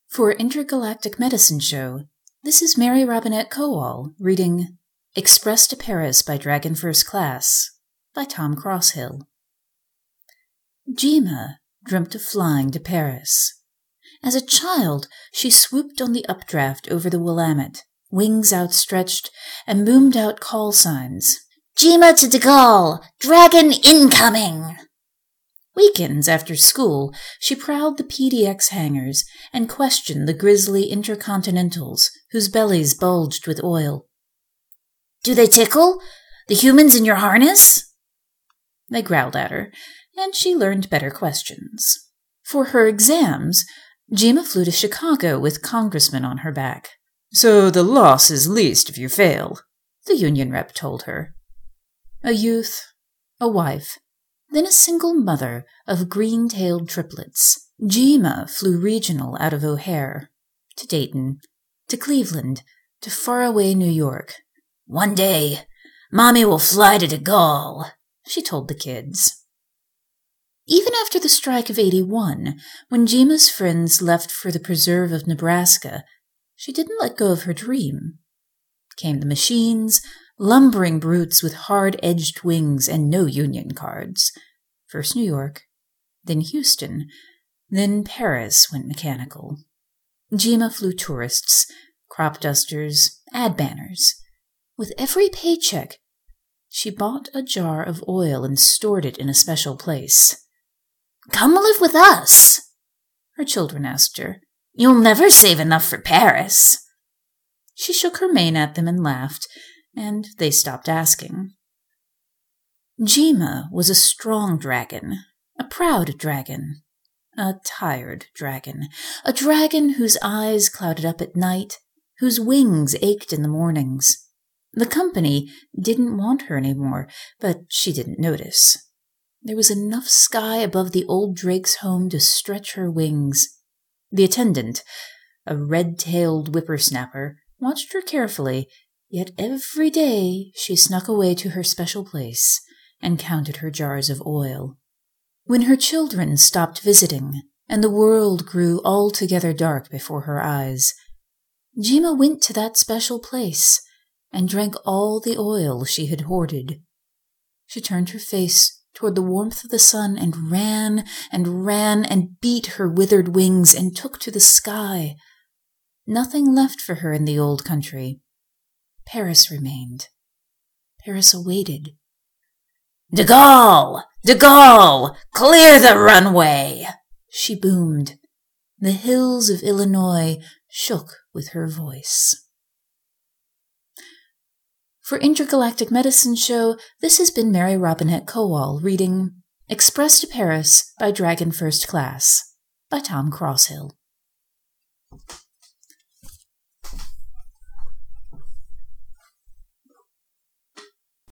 For Intergalactic Medicine Show, this is Mary Robinette Kowal reading Express to Paris by Dragon First Class by Tom Crosshill. Jima dreamt of flying to Paris. As a child, she swooped on the updraft over the Willamette, wings outstretched, and boomed out call signs. "Jima to de Gaulle! Dragon incoming!" Weekends after school, she prowled the PDX hangars and questioned the grisly intercontinentals whose bellies bulged with oil. "Do they tickle? The humans in your harness?" They growled at her, and she learned better questions. For her exams, Jima flew to Chicago with congressmen on her back. "So the loss is least if you fail," the union rep told her. A youth, a wife, then a single mother of green-tailed triplets, Jima flew regional out of O'Hare, to Dayton, to Cleveland, to faraway New York. "One day, Mommy will fly to de Gaulle," she told the kids. Even after the strike of '81, when Jima's friends left for the preserve of Nebraska, she didn't let go of her dream. Came the machines, lumbering brutes with hard-edged wings and no union cards. First New York, then Houston, then Paris went mechanical. Jima flew tourists, crop dusters, ad banners. With every paycheck, she bought a jar of oil and stored it in a special place. "Come live with us," her children asked her. "You'll never save enough for Paris." She shook her mane at them and laughed, and they stopped asking. Jima was a strong dragon, a proud dragon, a tired dragon, a dragon whose eyes clouded up at night, whose wings ached in the mornings. The company didn't want her anymore, but she didn't notice. There was enough sky above the old drake's home to stretch her wings. The attendant, a red-tailed whippersnapper, watched her carefully, yet every day she snuck away to her special place and counted her jars of oil. When her children stopped visiting and the world grew altogether dark before her eyes, Jima went to that special place and drank all the oil she had hoarded. She turned her face toward the warmth of the sun and ran and beat her withered wings and took to the sky. Nothing left for her in the old country. Paris remained. Paris awaited. "De Gaulle! De Gaulle! Clear the runway!" she boomed. The hills of Illinois shook with her voice. For Intergalactic Medicine Show, this has been Mary Robinette Kowal reading Express to Paris by Dragon First Class by Tom Crosshill.